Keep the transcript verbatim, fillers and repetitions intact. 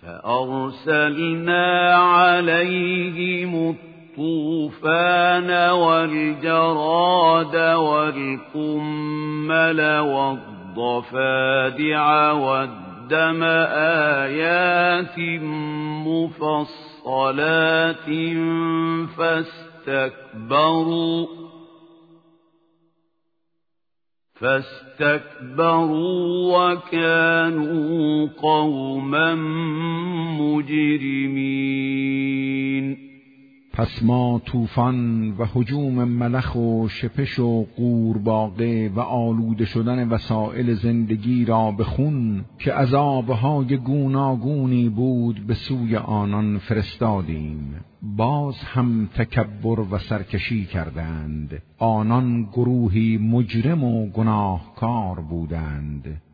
فأرسلنا عليهم الطوفان والجراد والقمل والضفادع والدم آيات مفصلات فاستكبروا فاستكبروا وكانوا قوما مجرمين. پس ما طوفان و هجوم ملخ و شپش و قورباغه و آلوده شدن وسایل زندگی را به خون که عذابهای گوناگونی بود به سوی آنان فرستادیم. باز هم تکبر و سرکشی کردند. آنان گروهی مجرم و گناهکار بودند.